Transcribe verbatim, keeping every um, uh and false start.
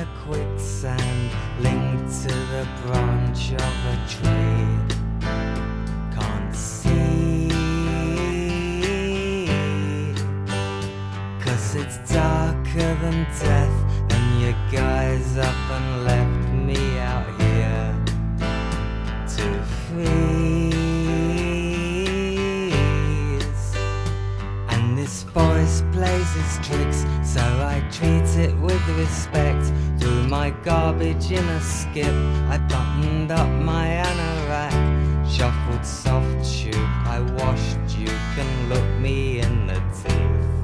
a quicksand linked to the branch of a tree. Can't see, 'cause it's darker than death, and your guys up and left me out here to freeze. And this forest plays its tricks, so I treat it with respect. Threw my garbage in a skip, I buttoned up my anorak, shuffled soft tube, I washed, you can look me in the teeth.